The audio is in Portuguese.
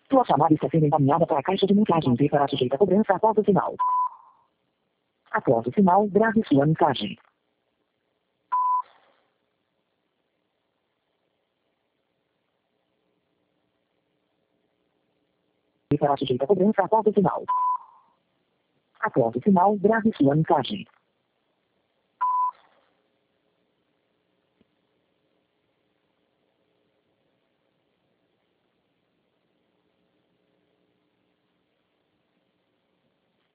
Sua chamada está sendo encaminhada para a caixa de mensagens e será sujeita a cobrança após o sinal. Após o sinal, grave sua mensagem. E será sujeita a cobrança após o sinal. Após o sinal, grave sua mensagem.